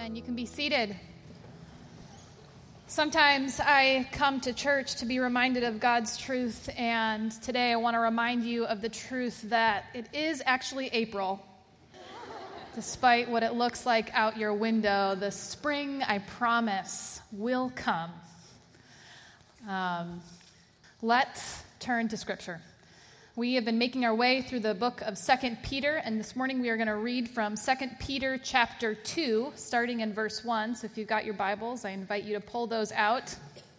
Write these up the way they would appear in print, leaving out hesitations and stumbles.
Amen. You can be seated. Sometimes I come to church to be reminded of God's truth, and today I want to remind you of the truth that it is actually April. Despite what it looks like out your window, the spring, I promise, will come. Let's turn to Scripture. We have been making our way through the book of 2 Peter, and this morning we are going to read from 2 Peter chapter 2, starting in verse 1. So if you've got your Bibles, I invite you to pull those out.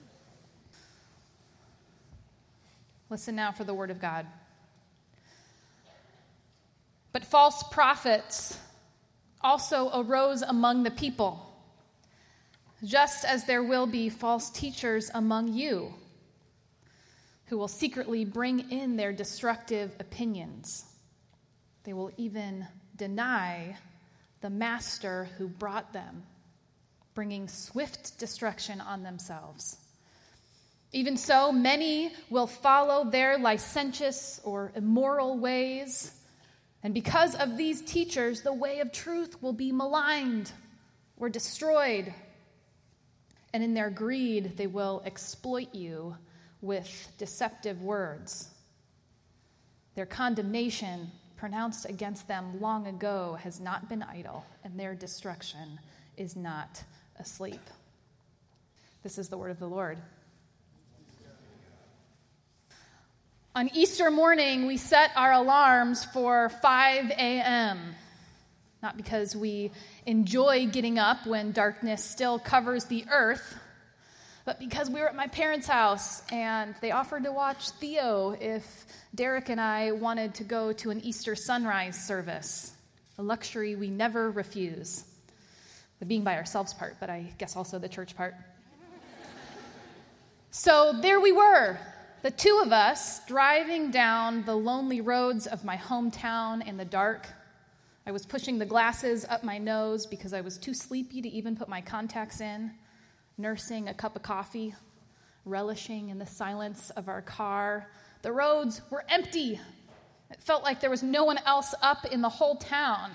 Listen now for the word of God. But false prophets also arose among the people, just as there will be false teachers among you, who will secretly bring in their destructive opinions. They will even deny the master who brought them, bringing swift destruction on themselves. Even so, many will follow their licentious or immoral ways, and because of these teachers, the way of truth will be maligned or destroyed. And in their greed, they will exploit you with deceptive words. Their condemnation pronounced against them long ago has not been idle, and their destruction is not asleep. This is the word of the Lord. On Easter morning, we set our alarms for 5 a.m., not because we enjoy getting up when darkness still covers the earth, but because we were at my parents' house and they offered to watch Theo if Derek and I wanted to go to an Easter sunrise service, a luxury we never refuse. The being by ourselves part, but I guess also the church part. So there we were, the two of us driving down the lonely roads of my hometown in the dark. I was pushing the glasses up my nose because I was too sleepy to even put my contacts in, nursing a cup of coffee, relishing in the silence of our car. The roads were empty. It felt like there was no one else up in the whole town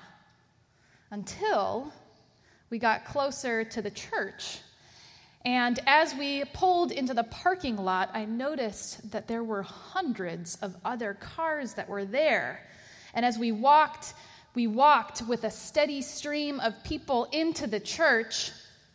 until we got closer to the church. And as we pulled into the parking lot, I noticed that there were hundreds of other cars that were there. And as we walked with a steady stream of people into the church.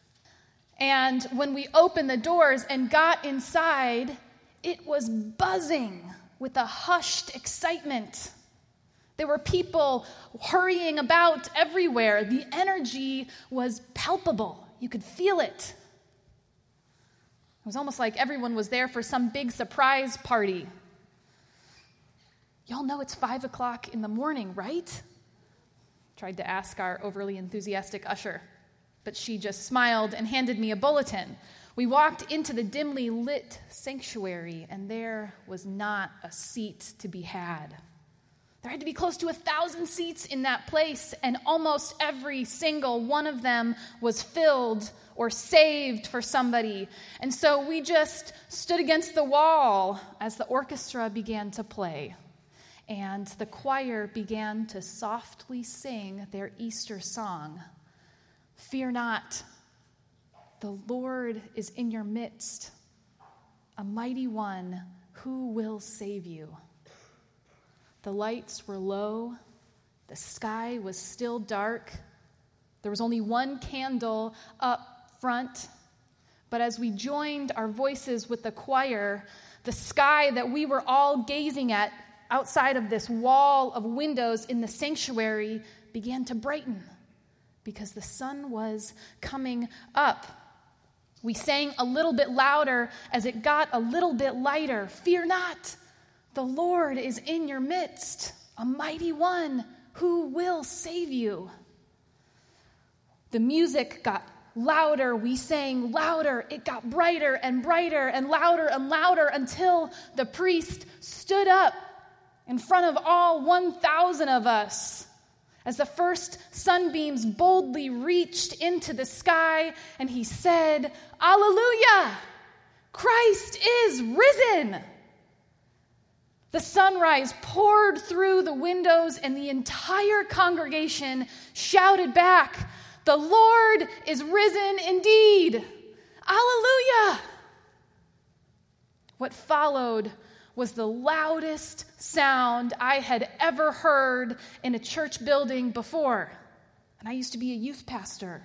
And when we opened the doors and got inside, it was buzzing with a hushed excitement. There were people hurrying about everywhere. The energy was palpable. You could feel it. It was almost like everyone was there for some big surprise party. Y'all know it's 5 o'clock in the morning, right? Tried to ask our overly enthusiastic usher, but she just smiled and handed me a bulletin. We walked into the dimly lit sanctuary, and there was not a seat to be had. There had to be close to 1,000 seats in that place, and almost every single one of them was filled or saved for somebody. And so we just stood against the wall as the orchestra began to play, and the choir began to softly sing their Easter song. Fear not, the Lord is in your midst, a mighty one who will save you. The lights were low, the sky was still dark. There was only one candle up front, but as we joined our voices with the choir, the sky that we were all gazing at outside of this wall of windows in the sanctuary began to brighten, because the sun was coming up. We sang a little bit louder as it got a little bit lighter. Fear not, the Lord is in your midst, a mighty one who will save you. The music got louder. We sang louder. It got brighter and brighter and louder until the priest stood up in front of all 1,000 of us as the first sunbeams boldly reached into the sky, and he said, "Alleluia! Christ is risen!" The sunrise poured through the windows, and the entire congregation shouted back, The Lord is risen indeed. Alleluia. What followed was the loudest sound I had ever heard in a church building before. And I used to be a youth pastor.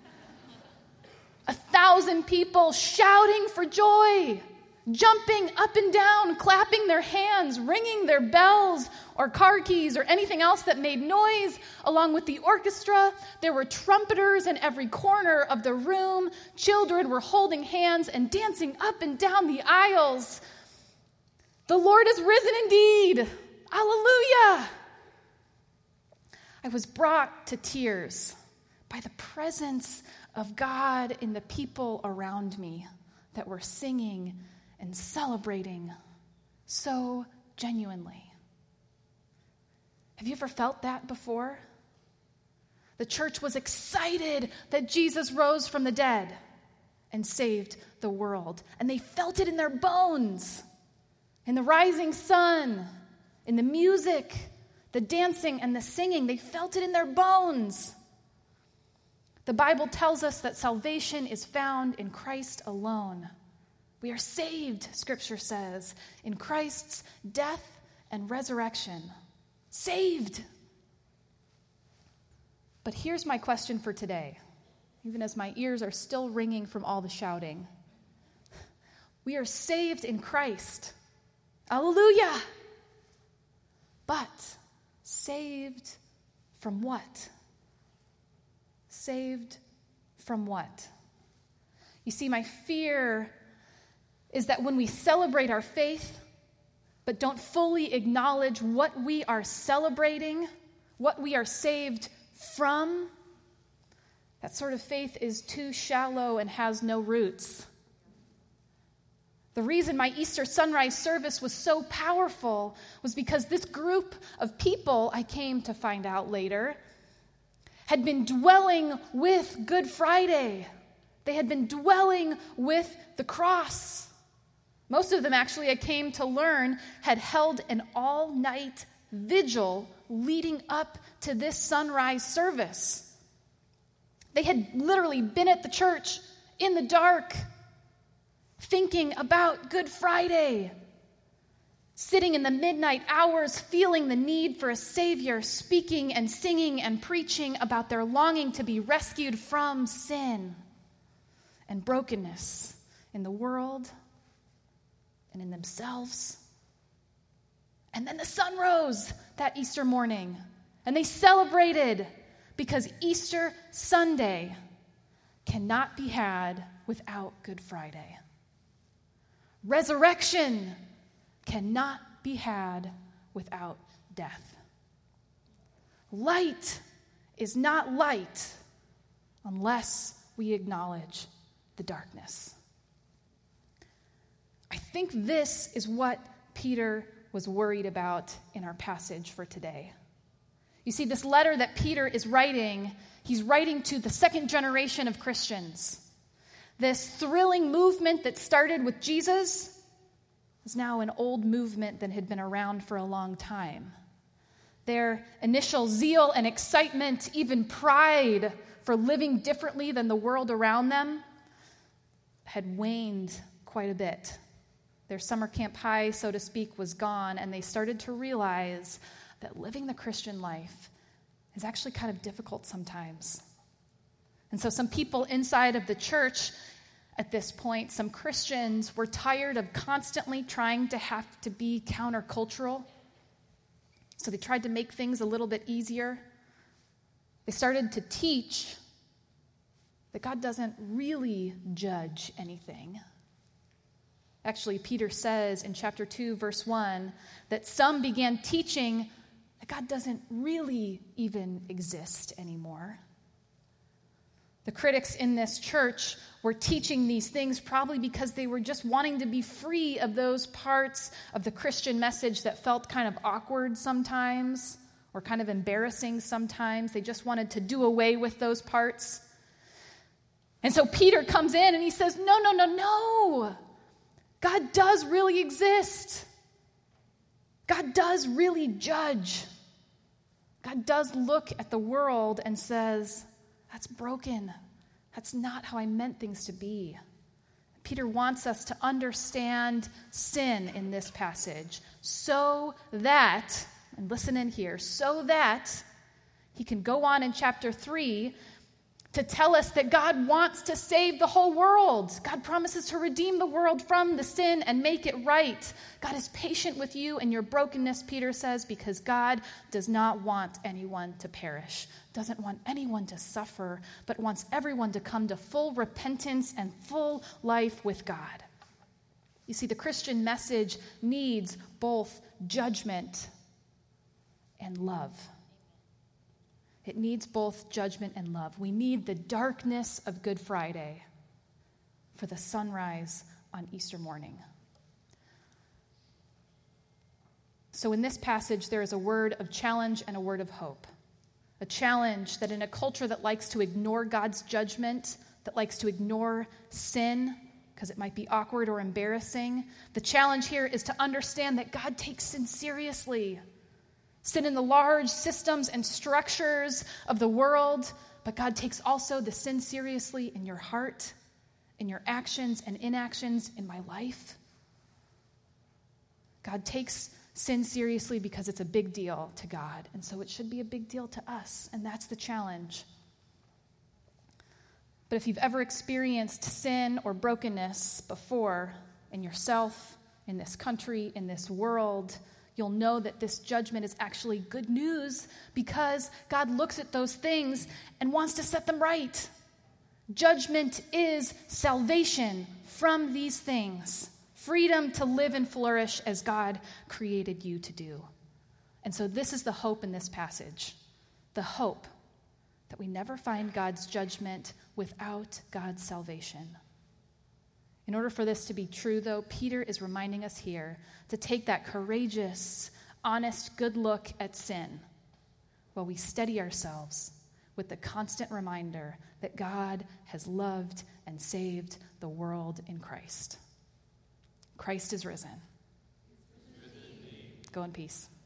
1,000 people shouting for joy, jumping up and down, clapping their hands, ringing their bells or car keys or anything else that made noise, along with the orchestra. There were trumpeters in every corner of the room. Children were holding hands and dancing up and down the aisles. The Lord is risen indeed. Alleluia. I was brought to tears by the presence of God in the people around me that were singing and celebrating so genuinely. Have you ever felt that before? The church was excited that Jesus rose from the dead and saved the world. And they felt it in their bones, in the rising sun, in the music, the dancing and the singing. They felt it in their bones. The Bible tells us that salvation is found in Christ alone. We are saved, Scripture says, in Christ's death and resurrection. Saved. But here's my question for today, even as my ears are still ringing from all the shouting. We are saved in Christ. Hallelujah. But saved from what? Saved from what? You see, my fear is that when we celebrate our faith, but don't fully acknowledge what we are celebrating, what we are saved from, that sort of faith is too shallow and has no roots. The reason my Easter sunrise service was so powerful was because this group of people, I came to find out later, had been dwelling with Good Friday. They had been dwelling with the cross. Most of them, actually, I came to learn, had held an all-night vigil leading up to this sunrise service. They had literally been at the church in the dark, thinking about Good Friday, sitting in the midnight hours, feeling the need for a Savior, speaking and singing and preaching about their longing to be rescued from sin and brokenness in the world and in themselves. And then the sun rose that Easter morning, and they celebrated because Easter Sunday cannot be had without Good Friday. Resurrection cannot be had without death. Light is not light unless we acknowledge the darkness. I think this is what Peter was worried about in our passage for today. You see, this letter that Peter is writing, he's writing to the second generation of Christians. This thrilling movement that started with Jesus is now an old movement that had been around for a long time. Their initial zeal and excitement, even pride for living differently than the world around them, had waned quite a bit. Their summer camp high, so to speak, was gone, and they started to realize that living the Christian life is actually kind of difficult sometimes. And so some people inside of the church at this point, some Christians, were tired of constantly trying to have to be countercultural. So they tried to make things a little bit easier. They started to teach that God doesn't really judge anything. Actually, Peter says in chapter 2, verse 1, that some began teaching that God doesn't really even exist anymore. The critics in this church were teaching these things probably because they were just wanting to be free of those parts of the Christian message that felt kind of awkward sometimes or kind of embarrassing sometimes. They just wanted to do away with those parts. And so Peter comes in and he says, no. God does really exist. God does really judge. God does look at the world and says, That's broken. That's not how I meant things to be. Peter wants us to understand sin in this passage so that, and listen in here, so that he can go on in chapter 3 to tell us that God wants to save the whole world. God promises to redeem the world from the sin and make it right. God is patient with you and your brokenness, Peter says, because God does not want anyone to perish, doesn't want anyone to suffer, but wants everyone to come to full repentance and full life with God. You see, the Christian message needs both judgment and love. It needs both judgment and love. We need the darkness of Good Friday for the sunrise on Easter morning. So in this passage, there is a word of challenge and a word of hope. A challenge that in a culture that likes to ignore God's judgment, that likes to ignore sin, because it might be awkward or embarrassing, the challenge here is to understand that God takes sin seriously. Sin in the large systems and structures of the world, but God takes also the sin seriously in your heart, in your actions and inactions in my life. God takes sin seriously because it's a big deal to God, and so it should be a big deal to us, and that's the challenge. But if you've ever experienced sin or brokenness before in yourself, in this country, in this world, you'll know that this judgment is actually good news because God looks at those things and wants to set them right. Judgment is salvation from these things, freedom to live and flourish as God created you to do. And so this is the hope in this passage, the hope that we never find God's judgment without God's salvation. In order for this to be true, though, Peter is reminding us here to take that courageous, honest, good look at sin while we steady ourselves with the constant reminder that God has loved and saved the world in Christ. Christ is risen. Go in peace.